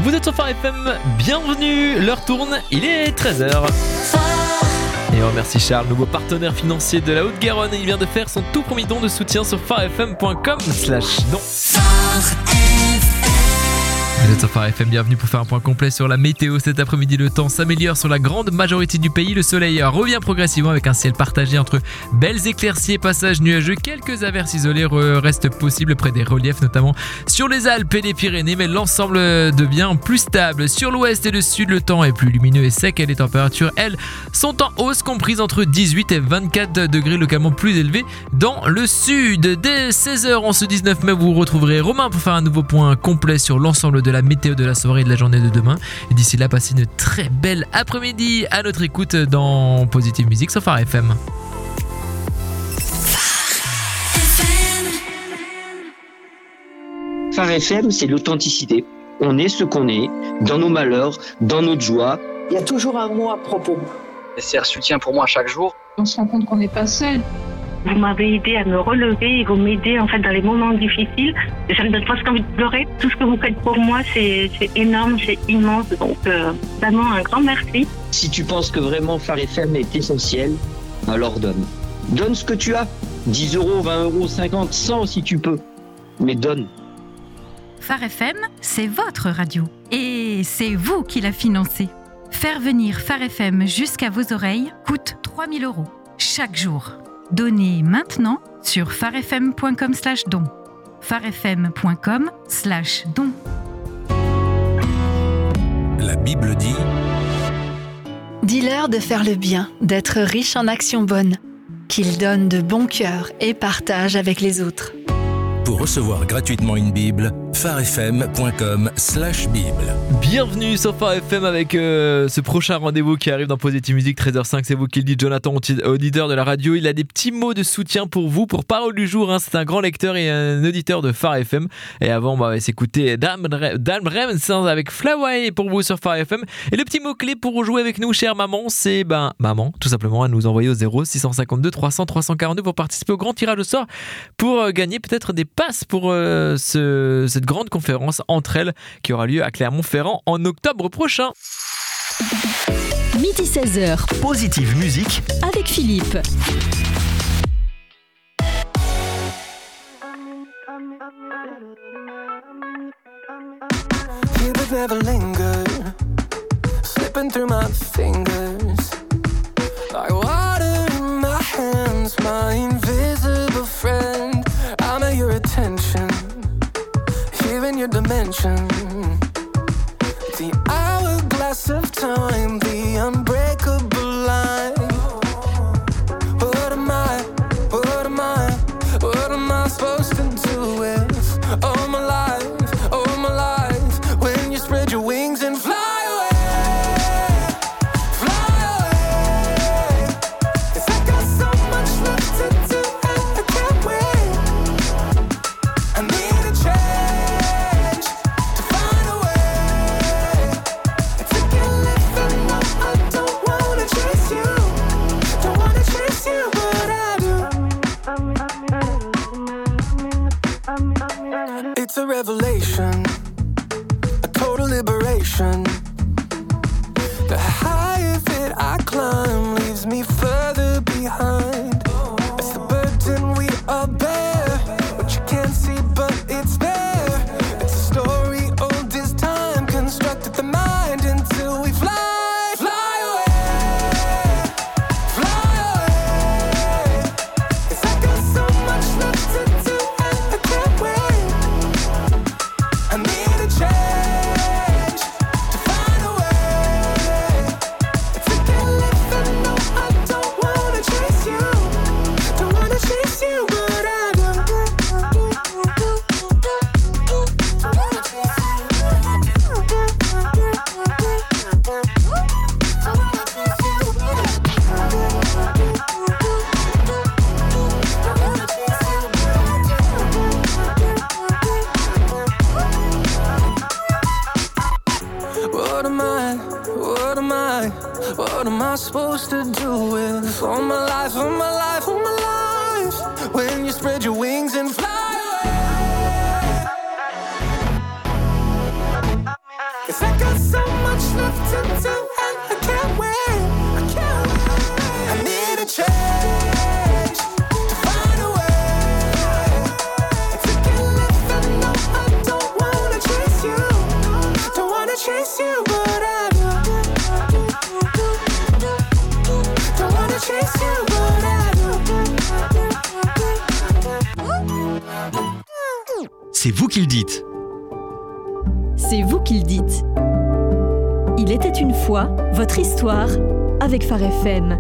Vous êtes sur Phare FM, bienvenue, l'heure tourne, il est 13h. Et on remercie Charles, nouveau partenaire financier de la Haute-Garonne. Il vient de faire son tout premier don de soutien sur pharefm.com/don. Vous êtes sur Phare FM, bienvenue pour faire un point complet sur la météo. Cet après-midi, le temps s'améliore sur la grande majorité du pays. Le soleil revient progressivement avec un ciel partagé entre belles éclaircies et passages nuageux. Quelques averses isolées restent possibles près des reliefs, notamment sur les Alpes et les Pyrénées, mais l'ensemble devient plus stable. Sur l'ouest et le sud, le temps est plus lumineux et sec et les températures, elles, sont en hausse, comprises entre 18 et 24 degrés, localement plus élevés dans le sud. Dès 16h, en ce 19 mai, vous retrouverez Romain pour faire un nouveau point complet sur l'ensemble de la météo de la soirée et de la journée de demain. Et d'ici là, passez une très belle après-midi à notre écoute dans Positive Music sur Phare FM. Phare FM, c'est l'authenticité. On est ce qu'on est, dans nos malheurs, dans notre joie. Il y a toujours un mot à propos. C'est un soutien pour moi chaque jour. On se rend compte qu'on n'est pas seul. Vous m'avez aidé à me relever et vous m'aidez en fait dans les moments difficiles. Ça me donne presque envie de pleurer. Tout ce que vous faites pour moi, c'est énorme, c'est immense. Donc vraiment un grand merci. Si tu penses que vraiment Phare FM est essentiel, alors donne. Donne ce que tu as. 10 euros, 20 euros, 50, 100 si tu peux. Mais donne. Phare FM, c'est votre radio. Et c'est vous qui la financez. Faire venir Phare FM jusqu'à vos oreilles coûte 3 000 € chaque jour. Donnez maintenant sur pharefm.com/don. pharefm.com/don. La Bible dit: Dis-leur de faire le bien, d'être riche en actions bonnes, qu'ils donnent de bon cœur et partagent avec les autres. Pour recevoir gratuitement une Bible, pharefm.com/bible. Bienvenue sur Phare FM avec ce prochain rendez-vous qui arrive dans Positive Music, 13h05. C'est vous qui le dites, Jonathan, auditeur de la radio. Il a des petits mots de soutien pour vous, pour Parole du jour. C'est un grand lecteur et un auditeur de Phare FM. Et avant, on va s'écouter Dan Brems avec Fly Away pour vous sur Phare FM. Et le petit mot-clé pour jouer avec nous, chère maman, c'est maman, tout simplement, à nous envoyer au 0652 300 342 pour participer au grand tirage au sort pour gagner peut-être des passes pour cette grande conférence Entre elles qui aura lieu à Clermont-Ferrand en octobre prochain. Midi 16h. Positive Music avec Philippe. You would never linger, slipping through my fingers, like water in my hands, my invisible friend. I'm at your attention, here in your dimension, the hourglass of time, the unbreakable line. What am I, what am I, what am I supposed to do with all my life, when you spread your wings and fly? It's a revelation, a total liberation. The higher that I climb leaves me further behind. It's the burden we all bear, what you can't see but it's there. It's a story old as time, constructed the mind until we fly. What am I supposed to do with all my life, all my life, all my life, when you spread your wings and fly away? 'Cause I got so much left to do and I can't wait, I can't wait. I need a change to find a way to get left and no, I don't wanna chase you. Don't wanna chase you, but I do. Don't wanna chase you, but I do. C'est vous qui le dites. C'est vous qui le dites. Il était une fois votre histoire avec Phare FM.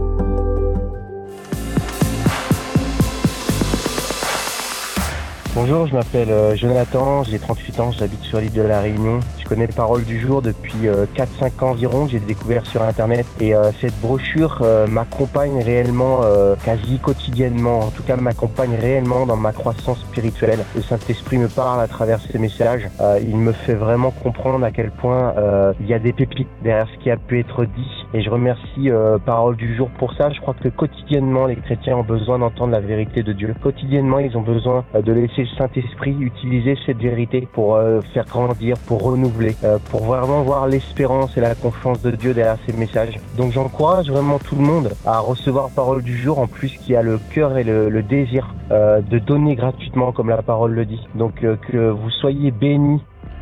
Bonjour, je m'appelle Jonathan, j'ai 38 ans, j'habite sur l'île de la Réunion. Je connais Parole du Jour depuis 4-5 ans environ, j'ai découvert sur internet et cette brochure m'accompagne réellement quasi quotidiennement, en tout cas m'accompagne réellement dans ma croissance spirituelle. Le Saint-Esprit me parle à travers ces messages, il me fait vraiment comprendre à quel point il y a des pépites derrière ce qui a pu être dit et je remercie Parole du Jour pour ça. Je crois que quotidiennement les chrétiens ont besoin d'entendre la vérité de Dieu. Quotidiennement ils ont besoin de laisser le Saint-Esprit utiliser cette vérité pour faire grandir, pour renouveler, pour vraiment voir l'espérance et la confiance de Dieu derrière ces messages. Donc j'encourage vraiment tout le monde à recevoir Parole du Jour, en plus qui a le cœur et le désir de donner gratuitement comme la parole le dit. Donc que vous soyez bénis.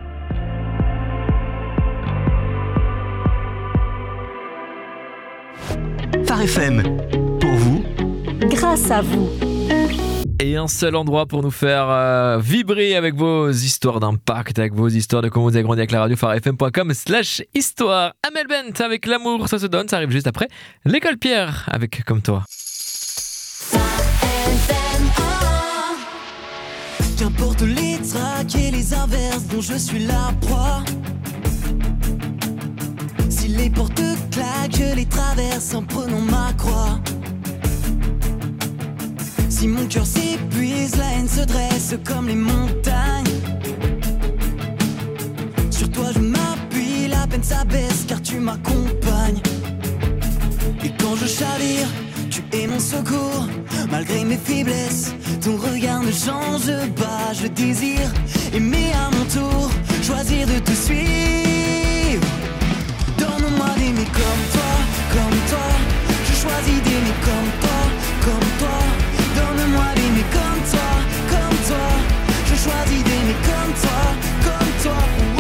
Phare FM, pour vous, grâce à vous. Et un seul endroit pour nous faire vibrer avec vos histoires d'impact, avec vos histoires de comment vous avez grandi avec la radio, pharefm.com/histoire. Amel Bent avec L'amour, ça se donne, ça arrive juste après l'école Pierre avec Comme toi. Qu'importe les traques et les inverses dont je suis la proie. Si les portes claquent, je les traverse en prenant ma croix. Si mon cœur s'épuise, la haine se dresse comme les montagnes. Sur toi je m'appuie, la peine s'abaisse car tu m'accompagnes. Et quand je chavire, tu es mon secours. Malgré mes faiblesses, ton regard ne change pas. Je désire aimer à mon tour, choisir de te suivre. Donne-moi d'aimer comme toi. Je choisis d'aimer comme toi, comme toi. Donne-moi d'aimer comme toi. Je choisis d'aimer comme toi, comme toi.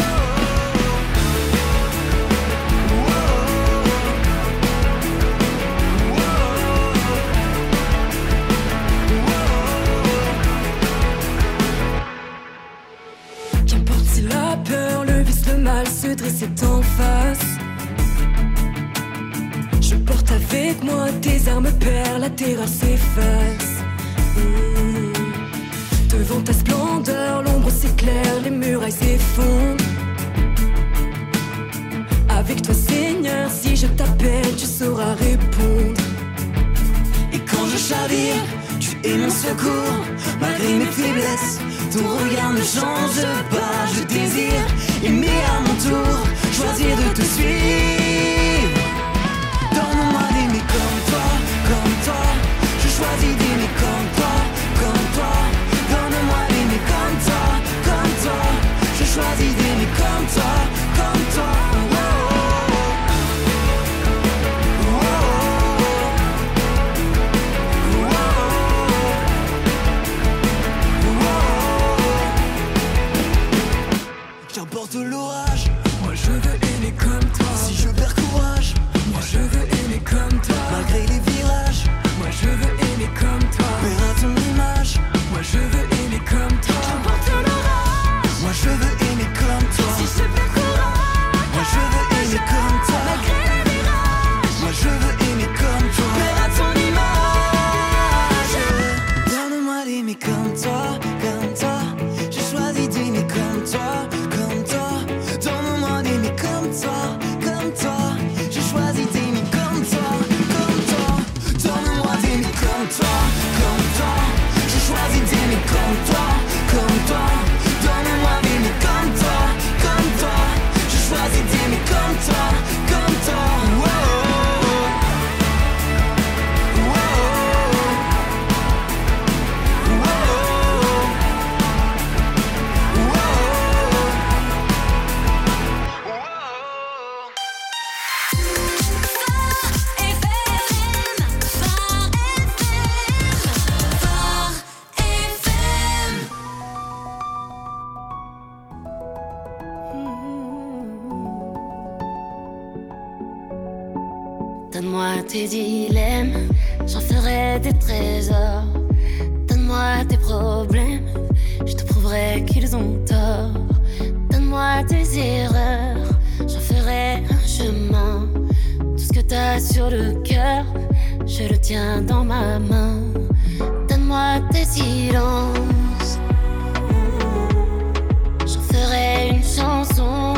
Qu'importe si la peur, le vice, le mal se dressait en face. Je porte avec moi tes armes, Père, la terreur s'efface. Devant ta splendeur, l'ombre s'éclaire, les murailles s'effondrent. Avec toi, Seigneur, si je t'appelle, tu sauras répondre. Et quand je chavire, tu es mon secours. Malgré mes faiblesses, ton regard ne change pas. Je désire aimer à mon tour, choisir de te suivre. Donne-moi d'aimer comme toi, comme toi. Je choisis d'aimer comme toi, comme toi. Donne-moi d'aimer comme toi, comme toi. Je choisis d'aimer comme toi, comme toi. Qu'importe l'orage, moi je veux aimer comme toi. Si je perds courage, moi je veux aimer comme toi. Malgré les virages, moi je veux aimer comme toi. Père à ton image, moi je veux aimer comme toi. Qu'importe l'orage, moi je veux aimer comme toi. Si je perds courage, moi je veux aimer comme toi. Malgré les virages, moi je veux aimer comme toi. Père à ton image. Donne-moi d'aimer comme toi, comme toi. J'ai choisi d'aimer comme toi, comme toi. Donne-moi d'aimer comme toi. Donne-moi tes dilemmes, j'en ferai des trésors. Donne-moi tes problèmes, je te prouverai qu'ils ont tort. Donne-moi tes erreurs, j'en ferai un chemin. Tout ce que t'as sur le cœur, je le tiens dans ma main. Donne-moi tes silences, j'en ferai une chanson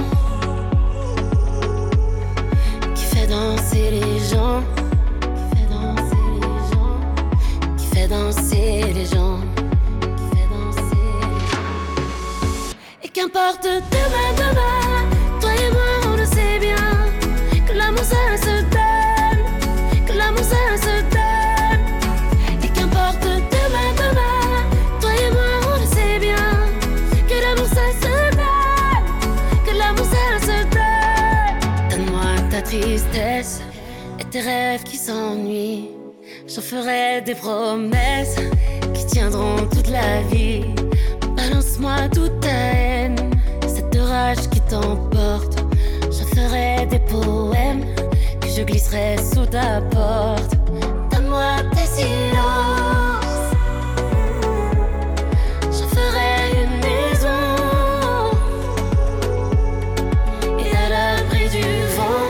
qui fait danser les gens, qui fait danser les gens, qui fait danser les gens, qui fait danser les gens. Et qu'importe demain, toi et moi on le sait bien, que l'amour ça se donne, que l'amour ça se donne. Et qu'importe demain, toi et moi on le sait bien, que l'amour ça se donne, que l'amour ça se donne. Donne-moi ta tristesse et tes rêves qui s'ennuient. J'en ferai des promesses qui tiendront toute la vie. Balance-moi toute ta haine, cette rage qui t'emporte. J'en ferai des poèmes que je glisserai sous ta porte. Donne-moi tes silences, j'en ferai une maison. Et à l'abri du vent,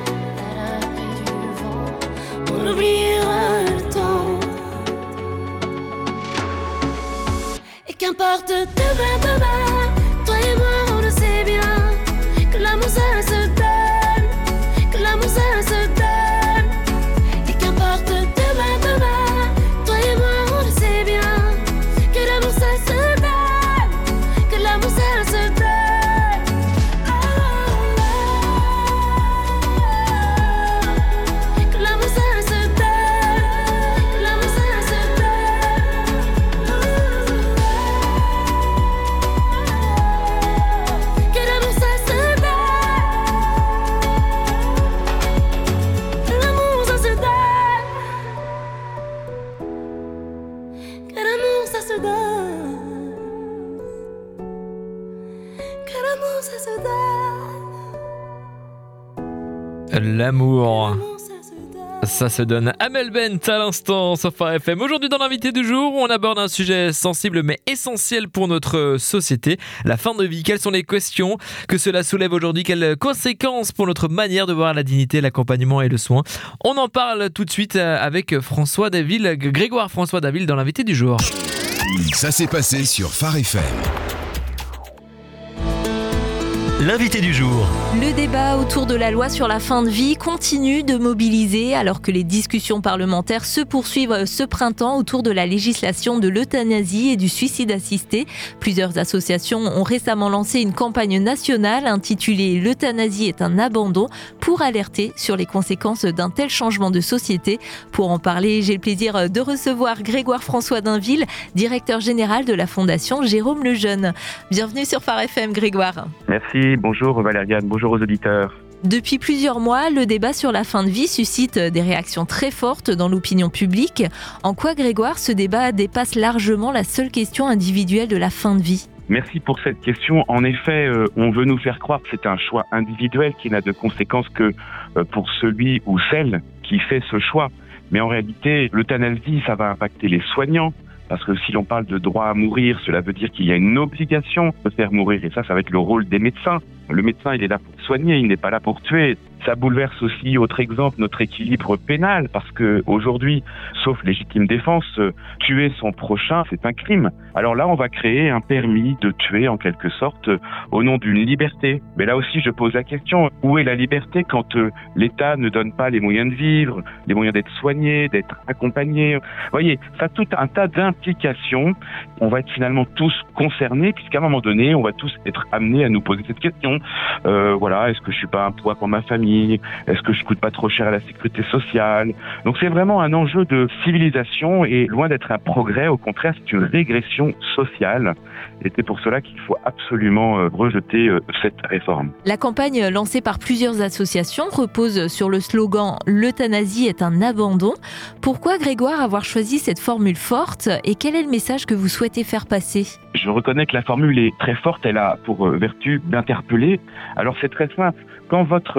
on oubliera le temps. Et qu'importe demain, toi et moi on le sait bien, que l'amour ça se donne, que l'amour ça se donne. Et qu'importe demain, toi et moi on le sait bien, que l'amour ça se donne, que l'amour ça se donne. Que l'amour ça se donne, que l'amour ça se donne, que l'amour ça se donne, l'amour ça se donne, que l'amour ça se donne, que l'amour ça se donne. L'amour, ça se donne. Amel Bent à l'instant sur Phare FM. Aujourd'hui dans l'invité du jour, on aborde un sujet sensible mais essentiel pour notre société, la fin de vie. Quelles sont les questions que cela soulève aujourd'hui? Quelles conséquences pour notre manière de voir la dignité, l'accompagnement et le soin? On en parle tout de suite avec François Daville, Grégoire François Daville dans l'invité du jour. Ça s'est passé sur Phare FM. L'invité du jour. Le débat autour de la loi sur la fin de vie continue de mobiliser alors que les discussions parlementaires se poursuivent ce printemps autour de la législation de l'euthanasie et du suicide assisté. Plusieurs associations ont récemment lancé une campagne nationale intitulée « L'euthanasie est un abandon » pour alerter sur les conséquences d'un tel changement de société. Pour en parler, j'ai le plaisir de recevoir Grégoire François Dainville, directeur général de la Fondation Jérôme Lejeune. Bienvenue sur Phare FM, Grégoire. Merci. Bonjour Valériane, bonjour aux auditeurs. Depuis plusieurs mois, le débat sur la fin de vie suscite des réactions très fortes dans l'opinion publique. En quoi, Grégoire, ce débat dépasse largement la seule question individuelle de la fin de vie ? Merci pour cette question. En effet, on veut nous faire croire que c'est un choix individuel qui n'a de conséquences que pour celui ou celle qui fait ce choix. Mais en réalité, l'euthanasie, ça va impacter les soignants. Parce que si l'on parle de droit à mourir, cela veut dire qu'il y a une obligation de faire mourir. Et ça va être le rôle des médecins. Le médecin, il est là pour soigner, il n'est pas là pour tuer. Ça bouleverse aussi, autre exemple, notre équilibre pénal. Parce que aujourd'hui, sauf légitime défense, tuer son prochain, c'est un crime. Alors là, on va créer un permis de tuer, en quelque sorte, au nom d'une liberté. Mais là aussi, je pose la question, où est la liberté quand l'État ne donne pas les moyens de vivre, les moyens d'être soigné, d'être accompagné? Vous voyez, ça a tout un tas d'implications. On va être finalement tous concernés, puisqu'à un moment donné, on va tous être amenés à nous poser cette question. Voilà, est-ce que je suis pas un poids pour ma famille? Est-ce que je coûte pas trop cher à la sécurité sociale? Donc c'est vraiment un enjeu de civilisation et loin d'être un progrès, au contraire, c'est une régression sociale. Et c'est pour cela qu'il faut absolument rejeter cette réforme. La campagne lancée par plusieurs associations repose sur le slogan « L'euthanasie est un abandon ». Pourquoi, Grégoire, avoir choisi cette formule forte et quel est le message que vous souhaitez faire passer ? Je reconnais que la formule est très forte, elle a pour vertu d'interpeller. Alors c'est très simple. Quand votre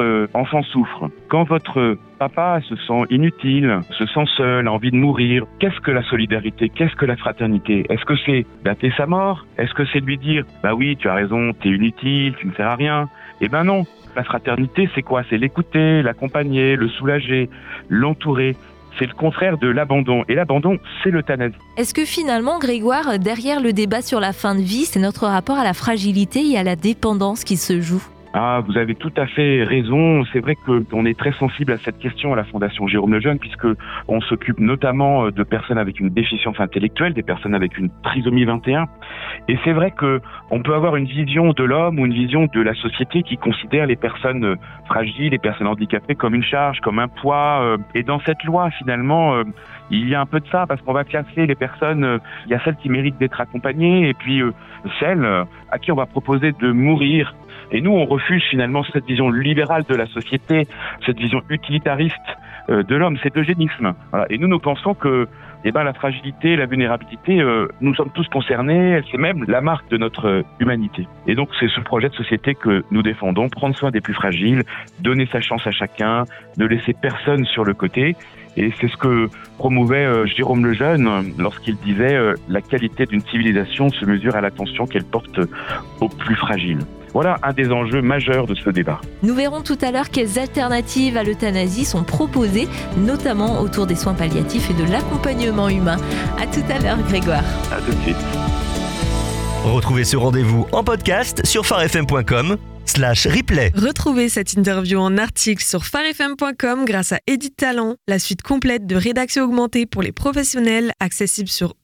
enfant souffre, quand votre papa se sent inutile, se sent seul, a envie de mourir, qu'est-ce que la solidarité, qu'est-ce que la fraternité? Est-ce que c'est dater sa mort? Est-ce que c'est de lui dire « Bah oui, tu as raison, t'es inutile, tu ne sers à rien ». Eh ben non, la fraternité c'est quoi? C'est l'écouter, l'accompagner, le soulager, l'entourer. C'est le contraire de l'abandon. Et l'abandon, c'est l'euthanasie. Est-ce que finalement, Grégoire, derrière le débat sur la fin de vie, c'est notre rapport à la fragilité et à la dépendance qui se joue? Ah, vous avez tout à fait raison. C'est vrai qu'on est très sensible à cette question à la Fondation Jérôme Lejeune, puisque on s'occupe notamment de personnes avec une déficience intellectuelle, des personnes avec une trisomie 21. Et c'est vrai qu'on peut avoir une vision de l'homme ou une vision de la société qui considère les personnes fragiles, les personnes handicapées comme une charge, comme un poids. Et dans cette loi, finalement, il y a un peu de ça, parce qu'on va classer les personnes. Il y a celles qui méritent d'être accompagnées, et puis celles à qui on va proposer de mourir. Et nous, on refuse finalement cette vision libérale de la société, cette vision utilitariste de l'homme, cet eugénisme. Voilà. Et nous pensons que la fragilité, la vulnérabilité, nous sommes tous concernés, c'est même la marque de notre humanité. Et donc, c'est ce projet de société que nous défendons, prendre soin des plus fragiles, donner sa chance à chacun, ne laisser personne sur le côté. Et c'est ce que promouvait Jérôme Lejeune lorsqu'il disait la qualité d'une civilisation se mesure à l'attention qu'elle porte aux plus fragiles. Voilà un des enjeux majeurs de ce débat. Nous verrons tout à l'heure quelles alternatives à l'euthanasie sont proposées, notamment autour des soins palliatifs et de l'accompagnement humain. À tout à l'heure, Grégoire. À tout de suite. Retrouvez ce rendez-vous en podcast sur farfm.com/replay. Retrouvez cette interview en article sur farfm.com grâce à Edit Talent, la suite complète de rédaction augmentée pour les professionnels, accessible sur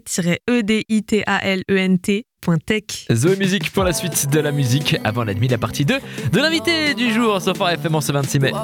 et-editalent.tech. Zoé Musique pour la suite de la musique avant la partie 2 de l'invité du jour sur Phare FM en ce 26 mai.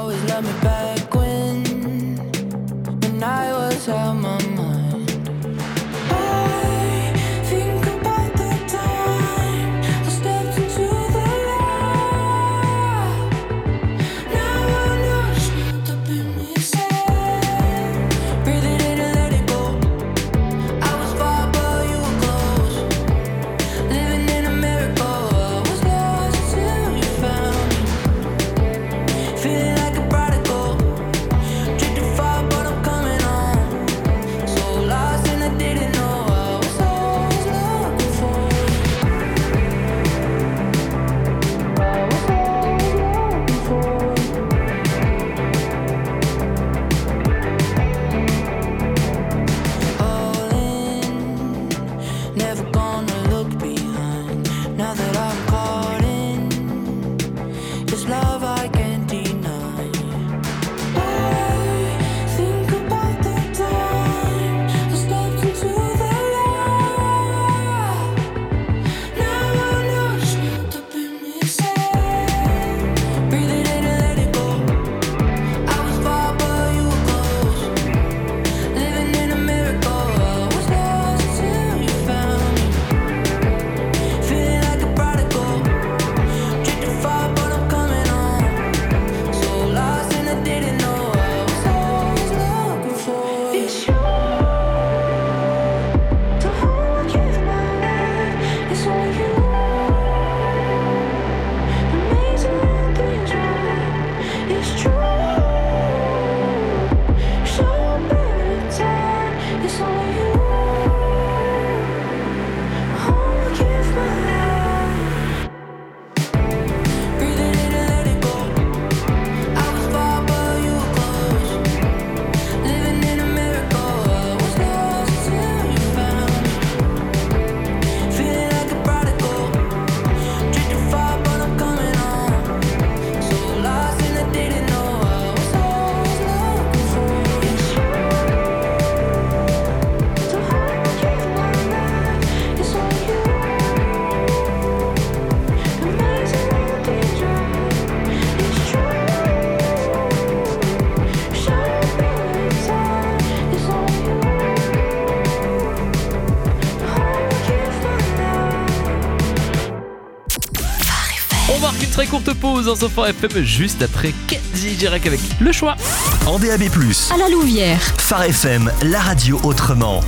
Très courte pause dans ce Phare FM juste après Kenzie Girac avec Le Choix. En DAB+, à la Louvière. Phare FM, la radio autrement.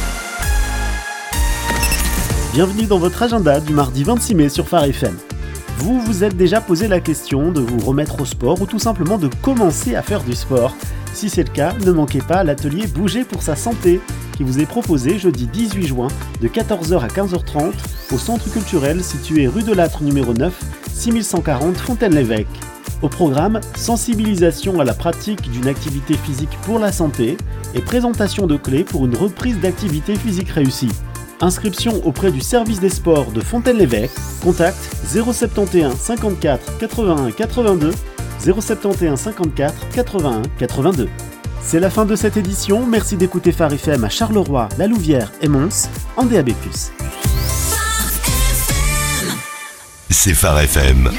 Bienvenue dans votre agenda du mardi 26 mai sur Phare FM. Vous vous êtes déjà posé la question de vous remettre au sport ou tout simplement de commencer à faire du sport. Si c'est le cas, ne manquez pas l'atelier Bouger pour sa santé qui vous est proposé jeudi 18 juin de 14h à 15h30 au centre culturel situé rue de Lattre numéro 9, 6140 Fontaine-l'Évêque. Au programme, sensibilisation à la pratique d'une activité physique pour la santé et présentation de clés pour une reprise d'activité physique réussie. Inscription auprès du service des sports de Fontaine-l'Évêque. Contact 071 54 81 82 071 54 81 82. C'est la fin de cette édition. Merci d'écouter Phare FM à Charleroi, La Louvière et Mons en DAB+. C'est Phare FM.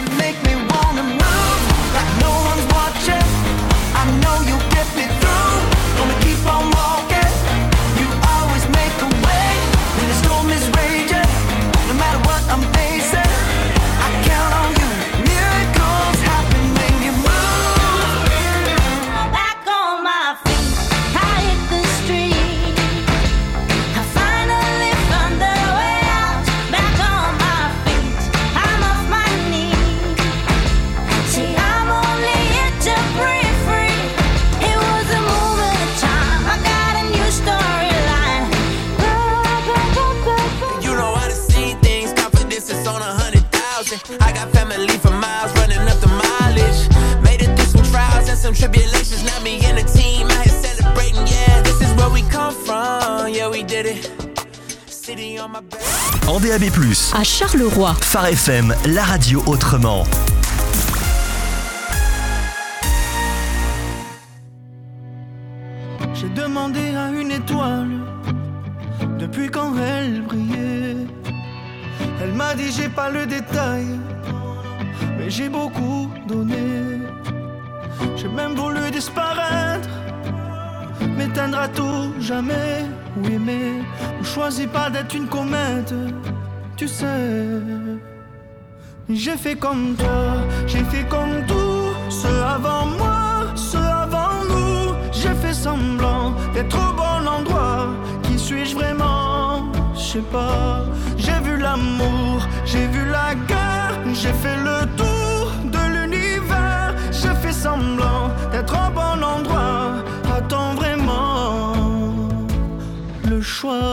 I got family for miles running up the mileage. Made it through some trials and some tribulations. Now me and the team out here celebrating. Yeah, this is where we come from. Yeah, we did it. City on my back. En DAB+, à Charleroi, Phare FM, la radio autrement. J'ai demandé à une étoile depuis quand elle brillait. Elle m'a dit j'ai pas le détail, mais j'ai beaucoup donné. J'ai même voulu disparaître, m'éteindre à tout jamais. Oui mais on choisit pas d'être une comète, tu sais. J'ai fait comme toi, j'ai fait comme tous ceux avant moi, ceux avant nous. J'ai fait semblant d'être au bon endroit. Qui suis-je vraiment? Je sais pas. J'ai vu l'amour, j'ai vu la guerre. J'ai fait le tour de l'univers. J'ai fait semblant d'être au bon endroit. A-t-on vraiment le choix?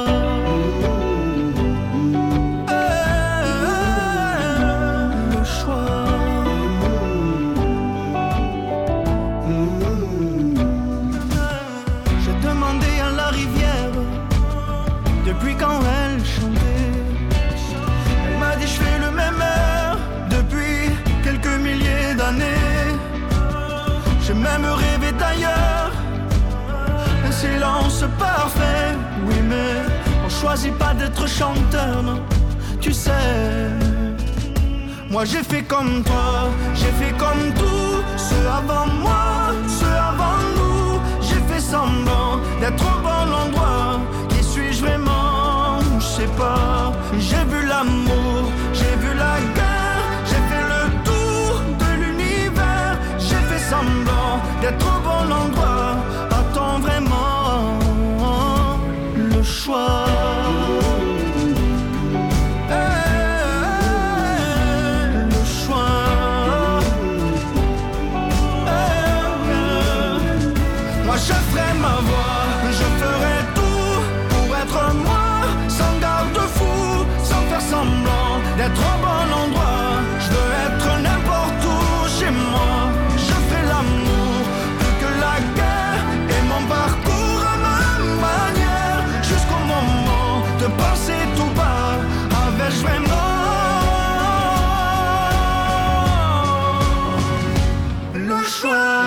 Depuis quand elle chantait, elle m'a dit je fais le même air depuis quelques milliers d'années. J'ai même rêvé d'ailleurs, un silence parfait. Oui mais on choisit pas d'être chanteur, non, tu sais. Moi j'ai fait comme toi, j'ai fait comme tous ceux avant moi, ceux avant nous. J'ai fait semblant d'être au bon endroit. Qui suis-je vraiment? Je sais pas. J'ai vu l'amour, j'ai vu la guerre. J'ai fait le tour de l'univers. J'ai fait semblant d'être au bon endroit. A-t-on vraiment le choix? Je ferai ma voix, je ferai tout pour être moi, sans garde-fou, sans faire semblant d'être au bon endroit. Je veux être n'importe où chez moi. Je fais l'amour plus que la guerre et mon parcours à ma manière, jusqu'au moment de penser tout bas. Avais-je vraiment le choix?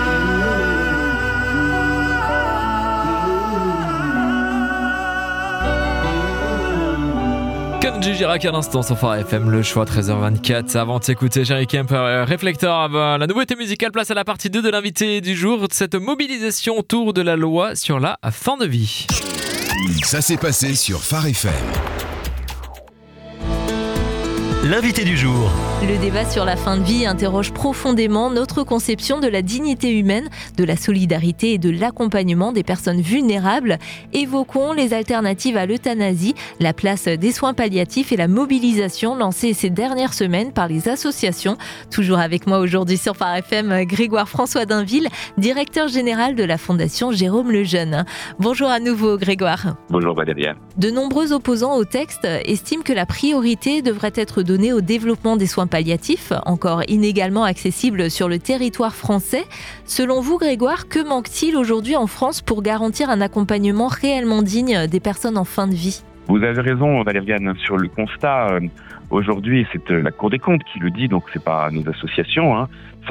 Kenji Girac à l'instant sur Phare FM, le choix 13h24. Avant de s'écouter Jerry Kemper, Reflector, la nouveauté musicale, place à la partie 2 de l'invité du jour, cette mobilisation autour de la loi sur la fin de vie. Ça s'est passé sur Phare FM. L'invité du jour. Le débat sur la fin de vie interroge profondément notre conception de la dignité humaine, de la solidarité et de l'accompagnement des personnes vulnérables. Évoquons les alternatives à l'euthanasie, la place des soins palliatifs et la mobilisation lancée ces dernières semaines par les associations. Toujours avec moi aujourd'hui sur Phare FM, Grégoire François Dainville, directeur général de la Fondation Jérôme Lejeune. Bonjour à nouveau Grégoire. Bonjour Valérie. De nombreux opposants au texte estiment que la priorité devrait être donnée au développement des soins palliatifs, encore inégalement accessibles sur le territoire français. Selon vous Grégoire, que manque-t-il aujourd'hui en France pour garantir un accompagnement réellement digne des personnes en fin de vie ? Vous avez raison Valériane, sur le constat, aujourd'hui c'est la Cour des comptes qui le dit, donc c'est pas nos associations,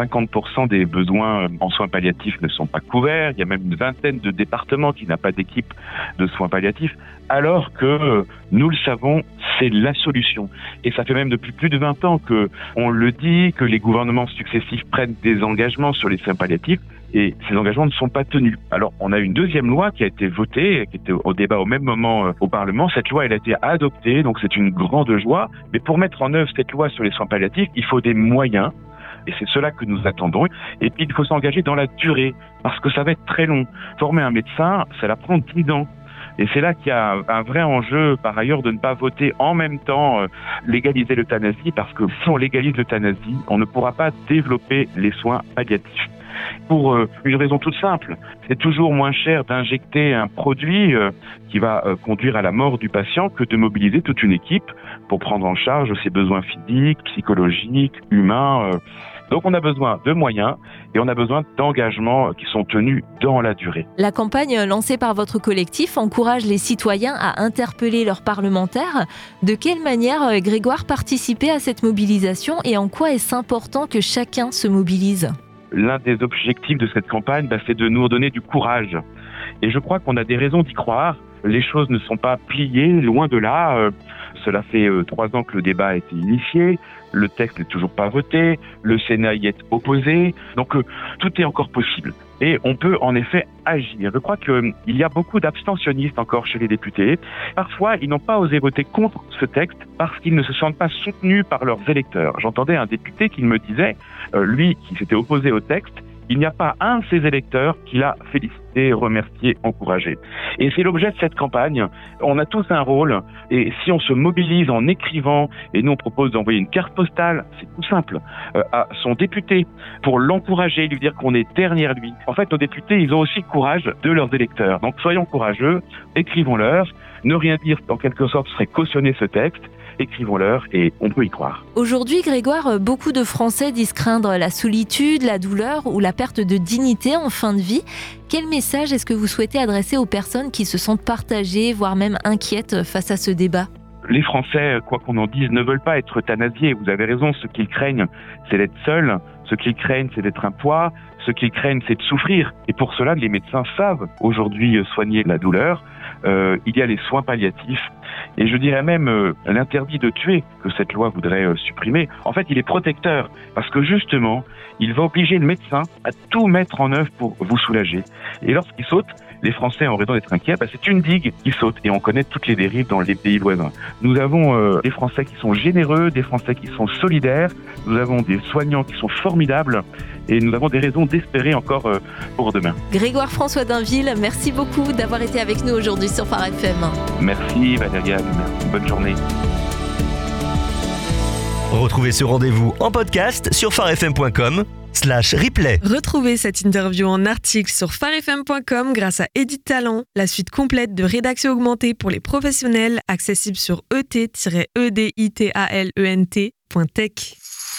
50% des besoins en soins palliatifs ne sont pas couverts, il y a même une vingtaine de départements qui n'ont pas d'équipe de soins palliatifs, alors que nous le savons, c'est la solution. Et ça fait même depuis plus de 20 ans qu'on le dit, que les gouvernements successifs prennent des engagements sur les soins palliatifs, et ces engagements ne sont pas tenus. Alors, on a une deuxième loi qui a été votée, qui était au débat au même moment au Parlement. Cette loi, elle a été adoptée, donc c'est une grande joie. Mais pour mettre en œuvre cette loi sur les soins palliatifs, il faut des moyens. Et c'est cela que nous attendons. Et puis, il faut s'engager dans la durée, parce que ça va être très long. Former un médecin, ça va prendre 10 ans. Et c'est là qu'il y a un vrai enjeu, par ailleurs, de ne pas voter en même temps légaliser l'euthanasie, parce que si on légalise l'euthanasie, on ne pourra pas développer les soins palliatifs. Pour une raison toute simple, c'est toujours moins cher d'injecter un produit qui va conduire à la mort du patient que de mobiliser toute une équipe pour prendre en charge ses besoins physiques, psychologiques, humains. Donc on a besoin de moyens et on a besoin d'engagements qui sont tenus dans la durée. La campagne lancée par votre collectif encourage les citoyens à interpeller leurs parlementaires. De quelle manière, Grégoire, participer à cette mobilisation et en quoi est-ce important que chacun se mobilise ? L'un des objectifs de cette campagne, c'est de nous donner du courage. Et je crois qu'on a des raisons d'y croire. Les choses ne sont pas pliées, loin de là. Cela fait 3 ans que le débat a été initié. Le texte n'est toujours pas voté. Le Sénat y est opposé. Donc tout est encore possible. Et on peut en effet agir. Je crois qu'il y a beaucoup d'abstentionnistes encore chez les députés. Parfois, ils n'ont pas osé voter contre ce texte parce qu'ils ne se sentent pas soutenus par leurs électeurs. J'entendais un député qui me disait, lui qui s'était opposé au texte, il n'y a pas un de ses électeurs qui l'a félicité, remercié, encouragé. Et c'est l'objet de cette campagne. On a tous un rôle, et si on se mobilise en écrivant, et nous on propose d'envoyer une carte postale, c'est tout simple, à son député, pour l'encourager, lui dire qu'on est derrière lui. En fait, nos députés, ils ont aussi le courage de leurs électeurs. Donc soyons courageux, écrivons-leur. Ne rien dire, en quelque sorte, serait cautionner ce texte. Écrivons-leur et on peut y croire. Aujourd'hui, Grégoire, beaucoup de Français disent craindre la solitude, la douleur ou la perte de dignité en fin de vie. Quel message est-ce que vous souhaitez adresser aux personnes qui se sentent partagées, voire même inquiètes face à ce débat ? Les Français, quoi qu'on en dise, ne veulent pas être euthanasiés. Vous avez raison, ce qu'ils craignent, c'est d'être seuls. Ce qu'ils craignent, c'est d'être un poids. Ce qu'ils craignent, c'est de souffrir. Et pour cela, les médecins savent aujourd'hui soigner la douleur. Il y a les soins palliatifs. Et je dirais même l'interdit de tuer que cette loi voudrait supprimer. En fait, il est protecteur parce que justement, il va obliger le médecin à tout mettre en œuvre pour vous soulager. Et lorsqu'il saute, les Français ont raison d'être inquiets, c'est une digue qui saute et on connaît toutes les dérives dans les pays voisins. Nous avons des Français qui sont généreux, des Français qui sont solidaires, nous avons des soignants qui sont formidables et nous avons des raisons d'espérer encore pour demain. Grégoire François Dainville, merci beaucoup d'avoir été avec nous aujourd'hui sur Phare FM. Merci Valérie, merci, bonne journée. Retrouvez ce rendez-vous en podcast sur pharefm.com/replay. Retrouvez cette interview en article sur pharefm.com grâce à Edith Talent, la suite complète de rédaction augmentée pour les professionnels, accessible sur et-editalent.tech.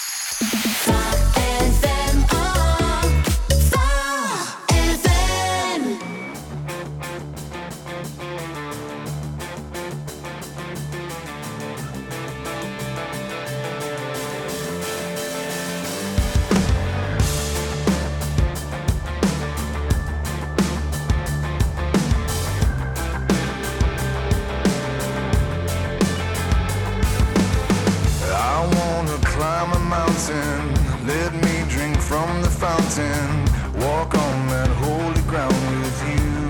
Let me drink from the fountain, walk on that holy ground with you.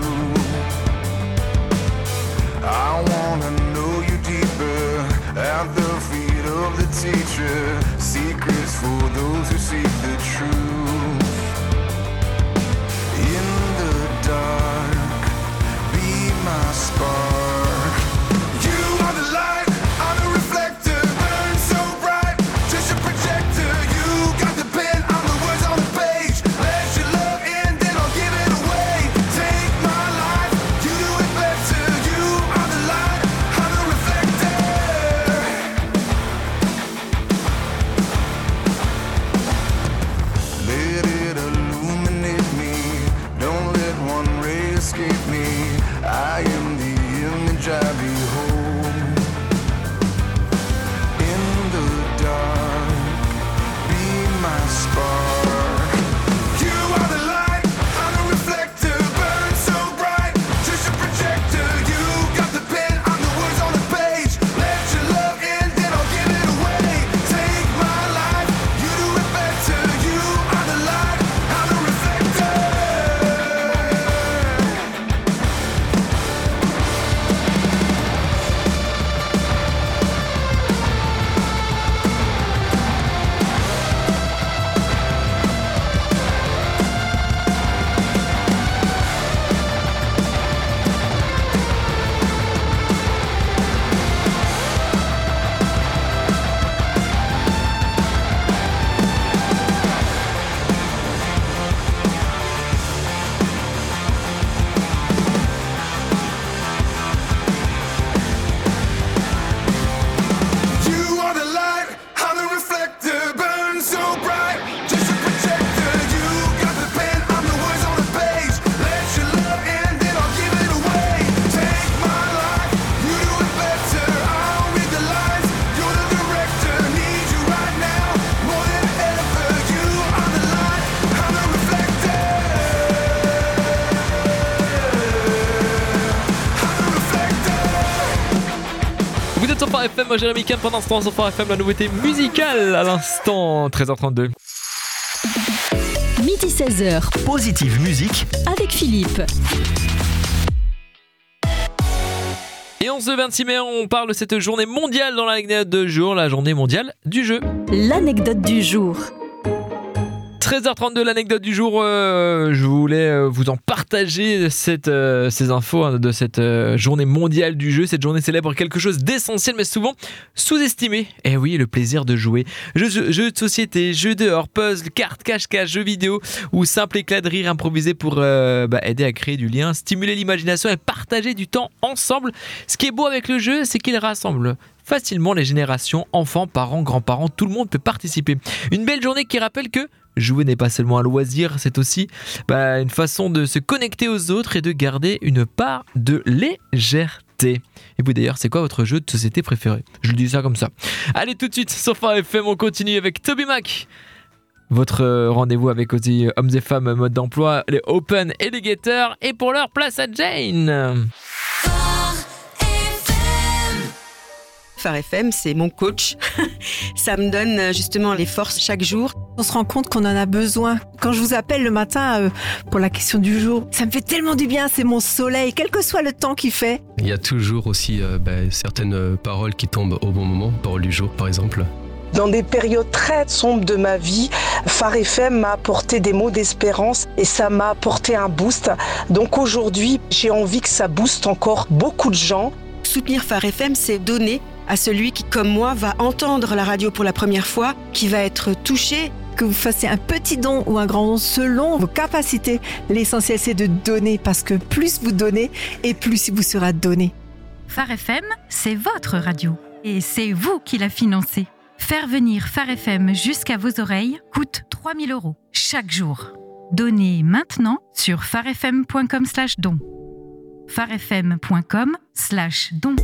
I wanna know you deeper, at the feet of the teacher, seek FM, moi Jérémy Kahn pendant ce temps sur Phare FM, la nouveauté musicale à l'instant, 13h32. Midi 16h. Positive musique avec Philippe. Et on ce 26 mai, on parle de cette journée mondiale dans l'anecdote du jour, la journée mondiale du jeu. L'anecdote du jour. 13h32, l'anecdote du jour, je voulais vous en partager ces infos de cette journée mondiale du jeu. Cette journée célèbre quelque chose d'essentiel mais souvent sous-estimé. Et oui, le plaisir de jouer. Jeux de société, jeux dehors, puzzles, cartes, cache-cache, jeux vidéo ou simple éclat de rire improvisé pour aider à créer du lien, stimuler l'imagination et partager du temps ensemble. Ce qui est beau avec le jeu, c'est qu'il rassemble facilement les générations, enfants, parents, grands-parents, tout le monde peut participer. Une belle journée qui rappelle que jouer n'est pas seulement un loisir, c'est aussi une façon de se connecter aux autres et de garder une part de légèreté. Et vous d'ailleurs, c'est quoi votre jeu de société préféré ? Je le dis ça comme ça. Allez tout de suite, sur Phare FM, on continue avec Toby Mac. Votre rendez-vous avec aussi hommes et femmes mode d'emploi, les Open et les Getters. Et pour leur place à Jane. Phare FM, c'est mon coach. Ça me donne justement les forces chaque jour. On se rend compte qu'on en a besoin. Quand je vous appelle le matin pour la question du jour, ça me fait tellement du bien, c'est mon soleil, quel que soit le temps qu'il fait. Il y a toujours aussi certaines paroles qui tombent au bon moment, parole du jour par exemple. Dans des périodes très sombres de ma vie, Phare FM m'a apporté des mots d'espérance et ça m'a apporté un boost. Donc aujourd'hui, j'ai envie que ça booste encore beaucoup de gens. Soutenir Phare FM, c'est donner à celui qui, comme moi, va entendre la radio pour la première fois, qui va être touché. Que vous fassiez un petit don ou un grand don selon vos capacités. L'essentiel, c'est de donner parce que plus vous donnez et plus il vous sera donné. Phare FM, c'est votre radio et c'est vous qui la financez. Faire venir Phare FM jusqu'à vos oreilles coûte 3 000 € chaque jour. Donnez maintenant sur pharefm.com/don. pharefm.com/don.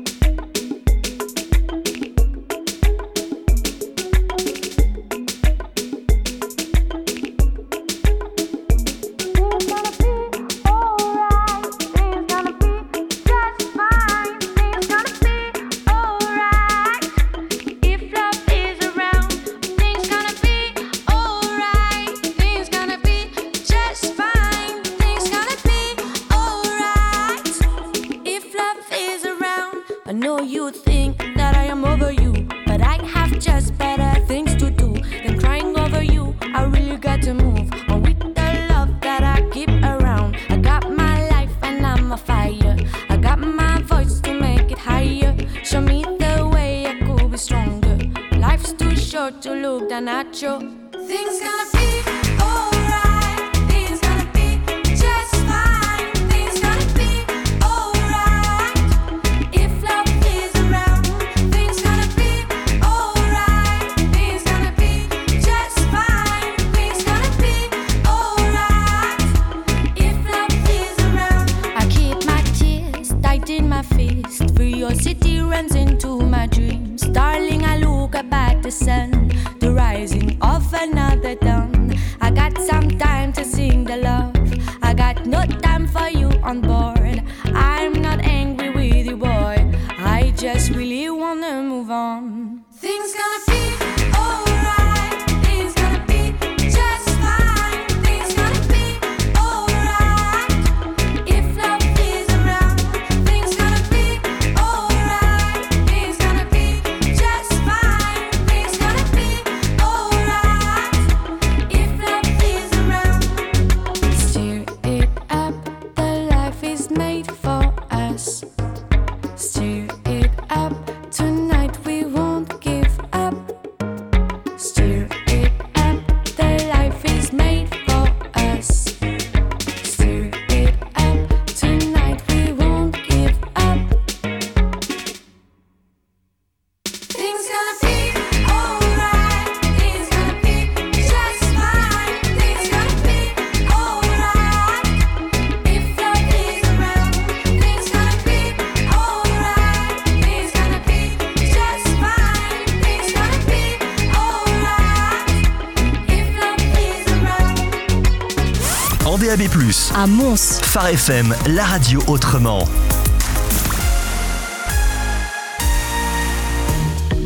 DAB+, à Mons. Phare FM, la radio autrement.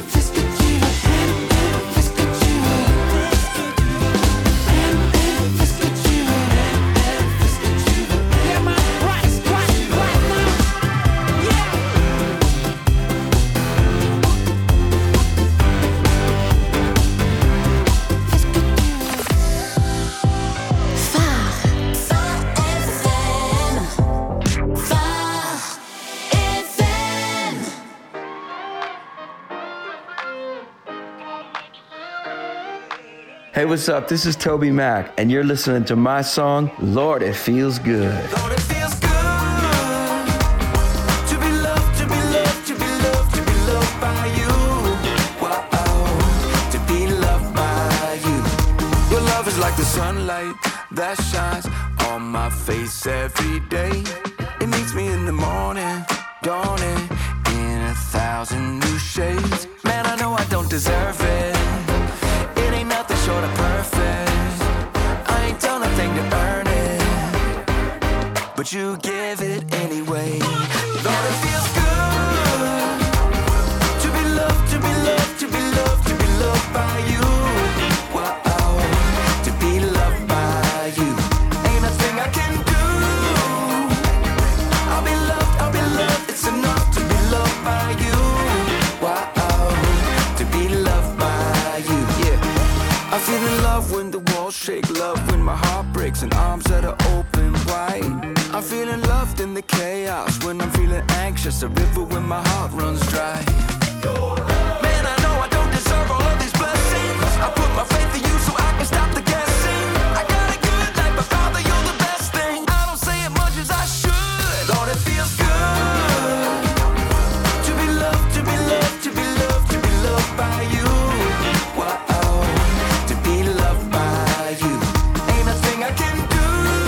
Hey, what's up? This is Toby Mac, and you're listening to my song, Lord, It Feels Good. Lord, it feels good to be loved, to be loved, to be loved, to be loved by you. Wow, to be loved by you. Your love is like the sunlight that shines on my face every day. It meets me in the morning, dawning in 1,000 new shades. Man, I know I don't deserve it. It ain't nothing short of perfect. I ain't done a thing to earn it, but you give it anyway. Lord, it feels good to be loved, to be loved, to be loved, to be loved by you. Wow, to be loved by you. Ain't a thing I can do. I'll be loved, it's enough to be loved by you. Wow, to be loved by you. Yeah, I feel in love when the walls shake, love when my heart breaks and arms that are open wide. I'm feeling loved in the chaos when I'm feeling anxious, a river when my heart runs dry. Man, I know I don't deserve all of these blessings. I put my faith in you so I can stop the guessing. I got a good life, but Father, you're the best thing. I don't say it much as I should. Lord, it feels good to be loved, to be loved, to be loved, to be loved by you. Wow, to be loved by you. Ain't a thing I can do.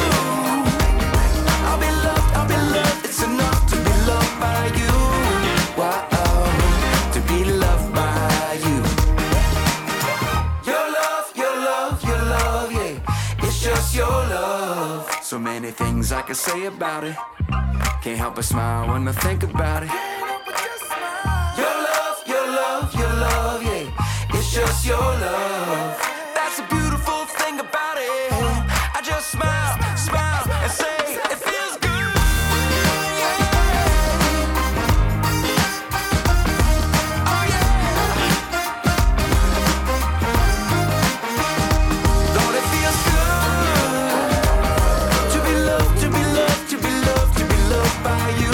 I'll be loved, it's enough to be loved by you. Wow, to be loved by you. Your love, your love, your love, yeah. It's just your love. So many things I could say about it. Can't help but smile when I think about it. Your love, your love, your love, yeah. It's just your love. That's the beautiful thing about it. I just smile, smile, and say it feels good. Oh yeah. Lord, it feels good to be loved, to be loved, to be loved, to be loved by you.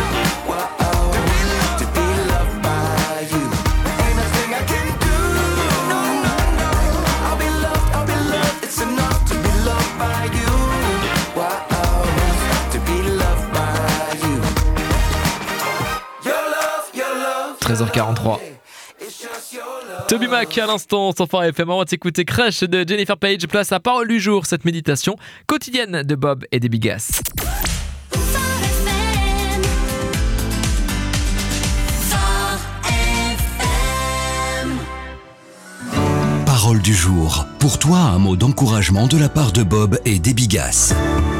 Enough to be loved by you. Wow, to be loved by you. Your love. 13h43. Toby Mac à l'instant sur Phare FM. On va s'écouter Crush de Jennifer Page. Place à Parole du jour, cette méditation quotidienne de Bob et des Bigas. Parole du jour. Pour toi, un mot d'encouragement de la part de Bob et des Bigas.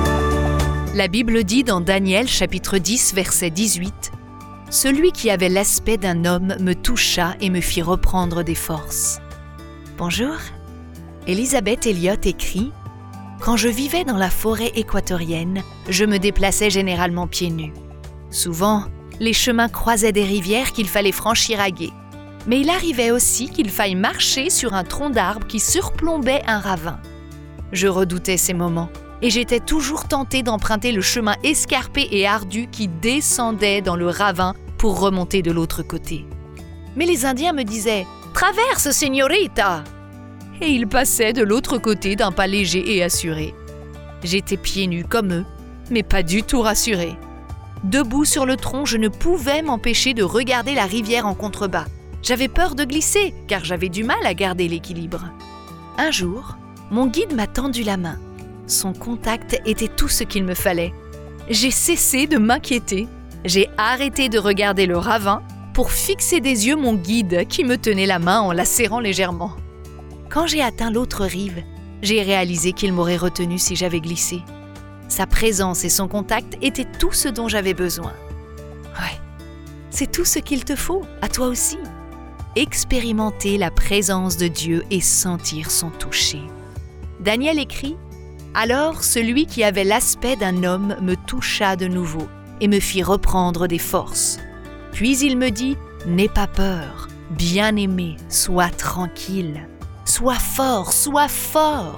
La Bible dit dans Daniel chapitre 10 verset 18 « Celui qui avait l'aspect d'un homme me toucha et me fit reprendre des forces. » Bonjour, Elisabeth Elliott écrit « Quand je vivais dans la forêt équatorienne, je me déplaçais généralement pieds nus. Souvent, les chemins croisaient des rivières qu'il fallait franchir à gué. Mais il arrivait aussi qu'il faille marcher sur un tronc d'arbre qui surplombait un ravin. Je redoutais ces moments et j'étais toujours tentée d'emprunter le chemin escarpé et ardu qui descendait dans le ravin pour remonter de l'autre côté. Mais les Indiens me disaient « Traverse, señorita !» Et ils passaient de l'autre côté d'un pas léger et assuré. J'étais pieds nus comme eux, mais pas du tout rassurée. Debout sur le tronc, je ne pouvais m'empêcher de regarder la rivière en contrebas. J'avais peur de glisser, car j'avais du mal à garder l'équilibre. Un jour, mon guide m'a tendu la main. Son contact était tout ce qu'il me fallait. J'ai cessé de m'inquiéter. J'ai arrêté de regarder le ravin pour fixer des yeux mon guide qui me tenait la main en la serrant légèrement. Quand j'ai atteint l'autre rive, j'ai réalisé qu'il m'aurait retenu si j'avais glissé. Sa présence et son contact étaient tout ce dont j'avais besoin. Ouais, c'est tout ce qu'il te faut, à toi aussi. Expérimenter la présence de Dieu et sentir son toucher. Daniel écrit « Alors celui qui avait l'aspect d'un homme me toucha de nouveau et me fit reprendre des forces. Puis il me dit « N'aie pas peur, bien-aimé, sois tranquille. Sois fort. »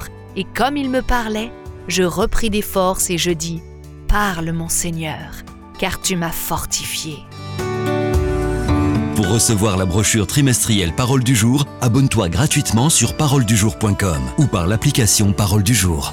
Et comme il me parlait, je repris des forces et je dis « Parle mon Seigneur, car tu m'as fortifié. » Pour recevoir la brochure trimestrielle Parole du jour, abonne-toi gratuitement sur paroledujour.com ou par l'application Parole du jour.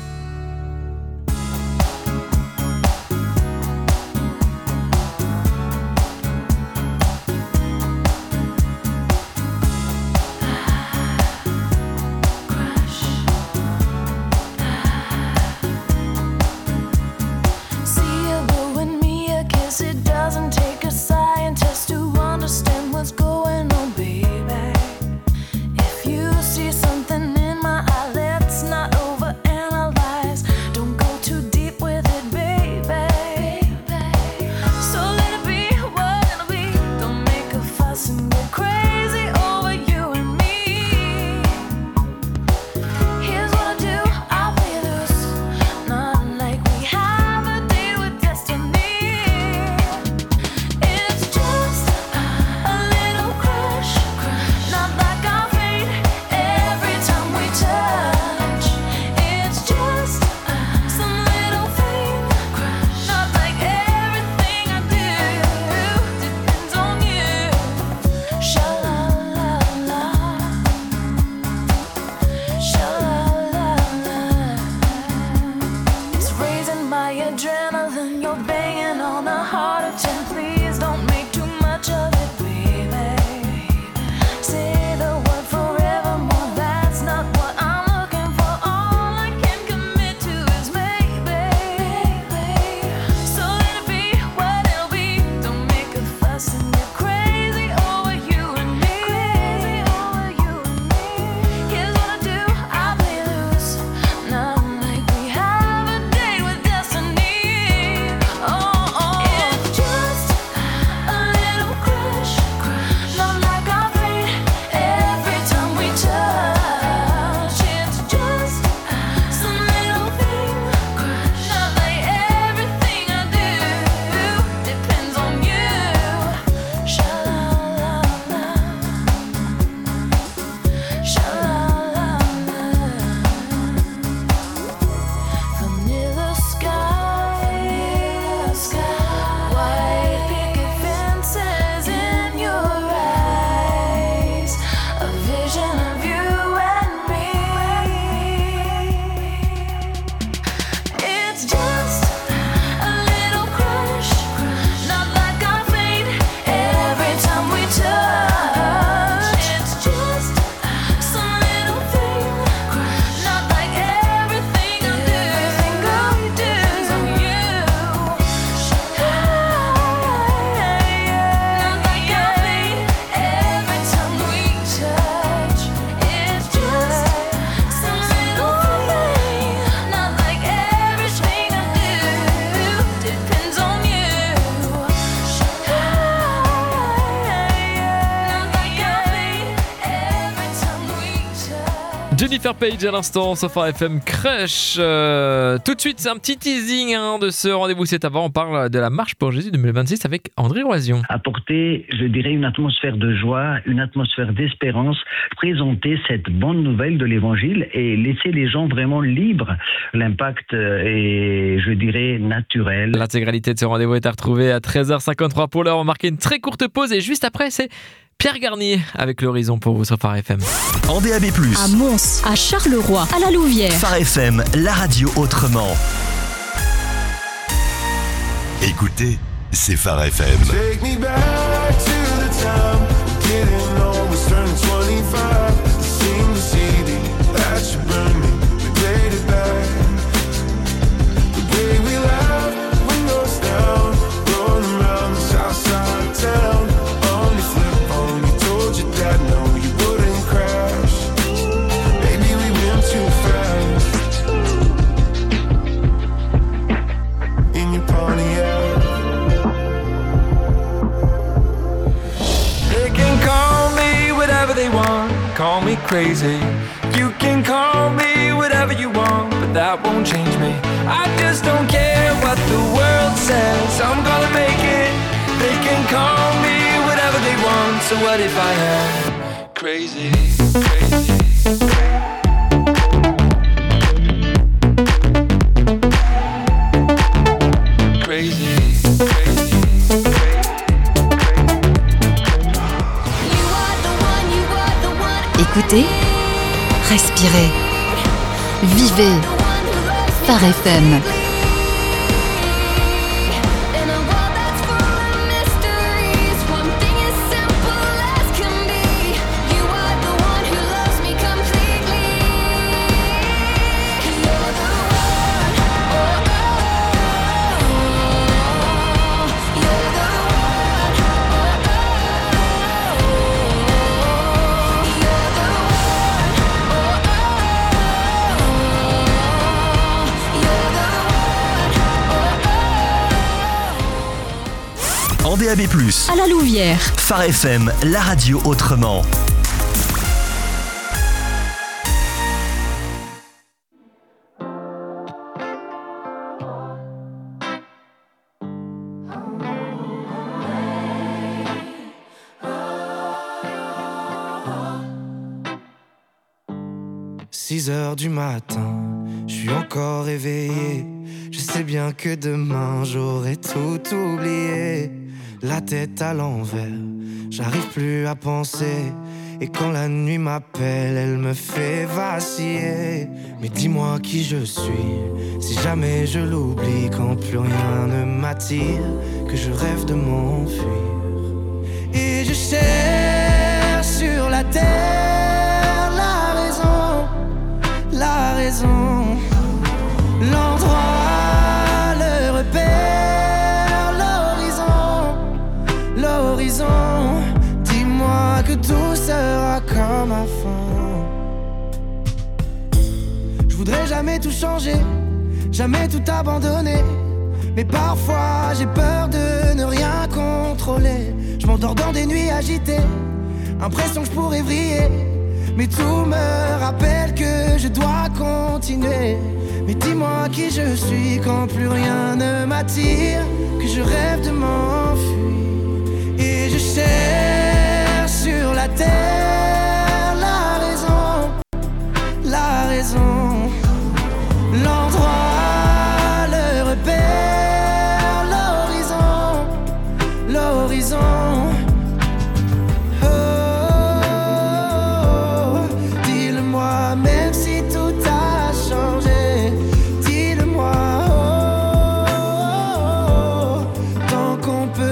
Just Jennifer Page à l'instant, sur Phare FM Crush. Tout de suite, c'est un petit teasing de ce rendez-vous c'est avant. On parle de la marche pour Jésus 2026 avec André Roision. Apporter, je dirais, une atmosphère de joie, une atmosphère d'espérance, présenter cette bonne nouvelle de l'évangile et laisser les gens vraiment libres. L'impact est, je dirais, naturel. L'intégralité de ce rendez-vous est à retrouver à 13h53 pour l'heure. On marque une très courte pause et juste après, c'est Pierre Garnier avec l'horizon pour vous sur Phare FM. En DAB+, à Mons, à Charleroi, à la Louvière. Phare FM, la radio autrement. Écoutez, c'est Phare FM. Take me back to the time getting almost turning 25. Seem to see that you burn me. We played it back. The way we laugh, windows down, rolling around the south side of town. On your flip phone, you told your dad no, you wouldn't crash. Baby, we went too fast. In your Pontiac. They want, call me crazy. You can call me whatever you want, but that won't change me. I just don't care what the world says. I'm gonna make it. They can call me whatever they want. So what if I am crazy? Crazy. Écoutez, respirez, vivez. Phare FM. En DAB+, à la Louvière. Phare FM, la radio autrement. « 6 heures du matin, je suis encore réveillé. Je sais bien que demain j'aurai tout oublié. La tête à l'envers, j'arrive plus à penser. Et quand la nuit m'appelle, elle me fait vaciller. Mais dis-moi qui je suis, si jamais je l'oublie. Quand plus rien ne m'attire, que je rêve de m'enfuir. Et je cherche sur la terre la raison, l'endroit, le repère, l'horizon. Dis-moi que tout sera comme avant. Je voudrais jamais tout changer, jamais tout abandonner. Mais parfois j'ai peur de ne rien contrôler. Je m'endors dans des nuits agitées, impression que je pourrais vriller. Mais tout me rappelle que je dois continuer. Mais dis-moi qui je suis quand plus rien ne m'attire, que je rêve de m'enfuir. Et je cherche sur la terre la raison, l'endroit, le repère, l'horizon. Même si tout a changé, dis-le-moi, tant qu'on peut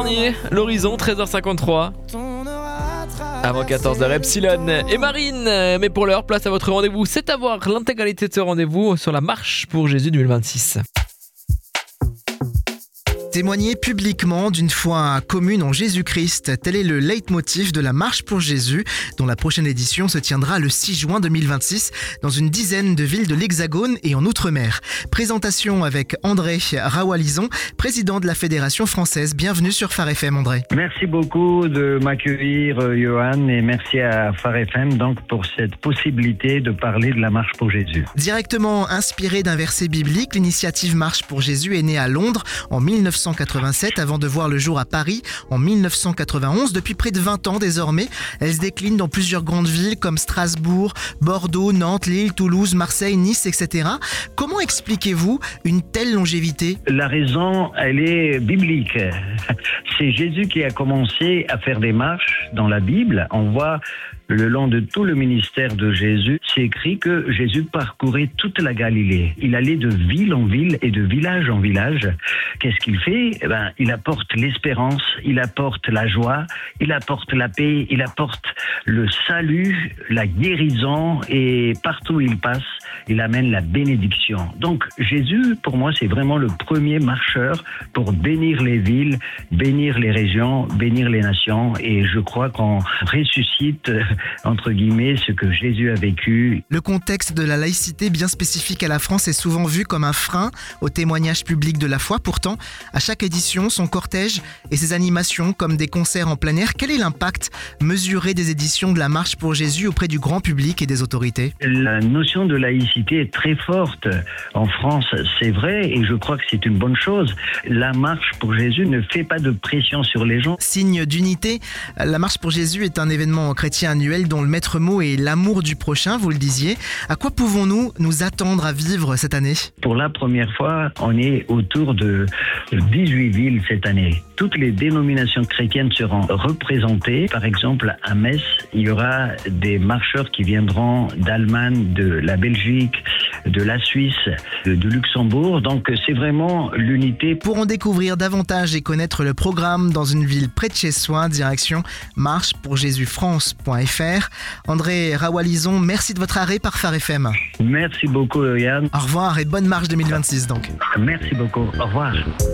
Fournier, l'horizon, 13h53. Avant 14h, Epsilon et Marine. Mais pour l'heure, place à votre rendez-vous. C'est à voir l'intégralité de ce rendez-vous sur la marche pour Jésus 2026. Témoigner publiquement d'une foi commune en Jésus-Christ, tel est le leitmotiv de la Marche pour Jésus, dont la prochaine édition se tiendra le 6 juin 2026 dans une dizaine de villes de l'Hexagone et en Outre-mer. Présentation avec André Rawalizon, président de la Fédération française. Bienvenue sur Phare FM, André. Merci beaucoup de m'accueillir, Johan, et merci à Phare FM donc, pour cette possibilité de parler de la Marche pour Jésus. Directement inspirée d'un verset biblique, l'initiative Marche pour Jésus est née à Londres en 1987 avant de voir le jour à Paris en 1991. Depuis près de 20 ans désormais, elle se décline dans plusieurs grandes villes comme Strasbourg, Bordeaux, Nantes, Lille, Toulouse, Marseille, Nice, etc. Comment expliquez-vous une telle longévité ? La raison, elle est biblique. C'est Jésus qui a commencé à faire des marches dans la Bible. On voit le long de tout le ministère de Jésus, c'est écrit que Jésus parcourait toute la Galilée. Il allait de ville en ville et de village en village. Qu'est-ce qu'il fait ? Il apporte l'espérance, il apporte la joie, il apporte la paix, il apporte le salut, la guérison, et partout où il passe, il amène la bénédiction. Donc Jésus, pour moi, c'est vraiment le premier marcheur pour bénir les villes, bénir les régions, bénir les nations, et je crois qu'on ressuscite entre guillemets, ce que Jésus a vécu. Le contexte de la laïcité bien spécifique à la France est souvent vu comme un frein au témoignage public de la foi. Pourtant, à chaque édition, son cortège et ses animations comme des concerts en plein air, quel est l'impact mesuré des éditions de la Marche pour Jésus auprès du grand public et des autorités ? La notion de laïcité est très forte en France, c'est vrai, et je crois que c'est une bonne chose. La Marche pour Jésus ne fait pas de pression sur les gens. Signe d'unité, la Marche pour Jésus est un événement chrétien annuel dont le maître mot est l'amour du prochain, vous le disiez. À quoi pouvons-nous nous attendre à vivre cette année ? Pour la première fois, on est autour de 18 villes cette année. Toutes les dénominations chrétiennes seront représentées. Par exemple, à Metz, il y aura des marcheurs qui viendront d'Allemagne, de la Belgique, de la Suisse, de Luxembourg. Donc c'est vraiment l'unité. Pour en découvrir davantage et connaître le programme dans une ville près de chez soi, direction marchepourjésusfrance.fr. André Rawalizon, merci de votre arrêt par Phare FM. Merci beaucoup, Yann. Au revoir et bonne marche 2026 donc. Merci beaucoup, au revoir.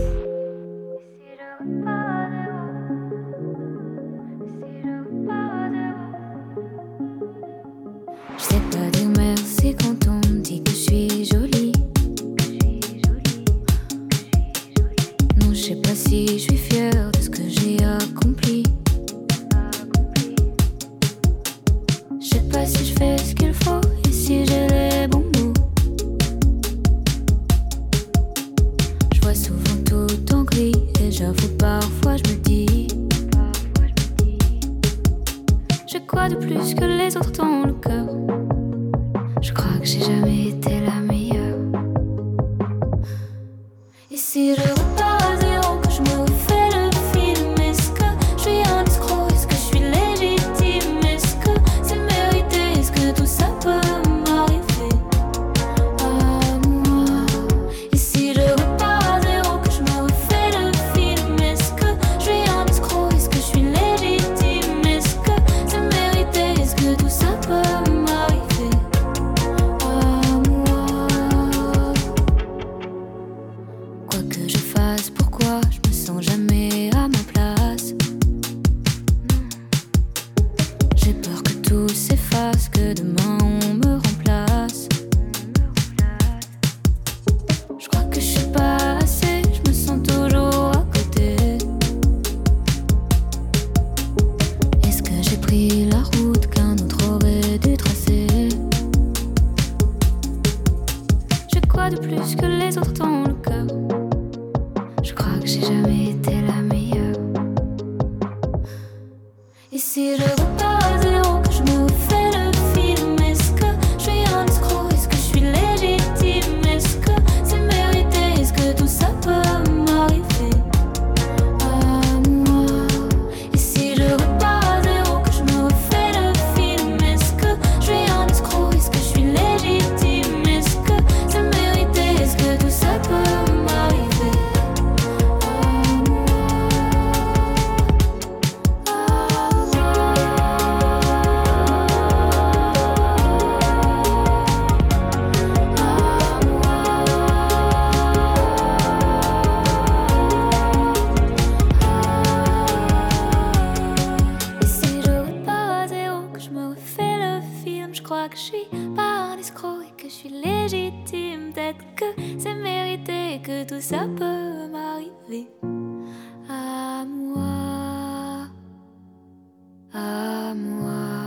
Je sais pas dire merci quand on me dit que je suis jolie. Non, je sais pas si je suis fière de ce que j'ai accompli. Je sais pas si je fais ce qu'il faut et si j'ai les bons mots. Je vois souvent tout en gris et j'avoue parfois je me dis, j'ai quoi de plus que les autres dans le cœur? Je crois que j'ai jamais été la meilleure. Et si je repars à zéro, que je me refais le film, est-ce que je suis un escroc? Est-ce que je suis légitime? Est-ce que c'est mérité? Est-ce que tout ça peut m'arriver à moi? Et si je repars à zéro, que je me refais le film, est-ce que je suis un escroc? Est-ce que je suis légitime? Est-ce que c'est mérité? Est-ce que tout ça peut m'arriver à moi? Quoi que je fasse, pourquoi je me sens jamais à ma place? J'ai peur que tout s'efface, que demain on me remplace. Je crois que je suis pas assez, je me sens toujours à côté. Est-ce que j'ai pris la route qu'un autre aurait dû tracer? J'ai quoi de plus que les autres dans le cœur? Je crois que j'ai jamais été la meilleure. Et si je repars à zéro, que je me refais le film, est-ce que je suis un escroc? Est-ce que je suis légitime? Est-ce que c'est mérité? Est-ce que tout ça peut m'arriver à moi? Et si je repars à zéro, que je me refais le film, est-ce que je suis un escroc? Est-ce que je suis légitime? Est-ce que c'est mérité? Est-ce que tout ça peut suis pas un escroc et que je suis légitime. Peut-être que c'est mérité et que tout ça peut m'arriver. À moi, à moi.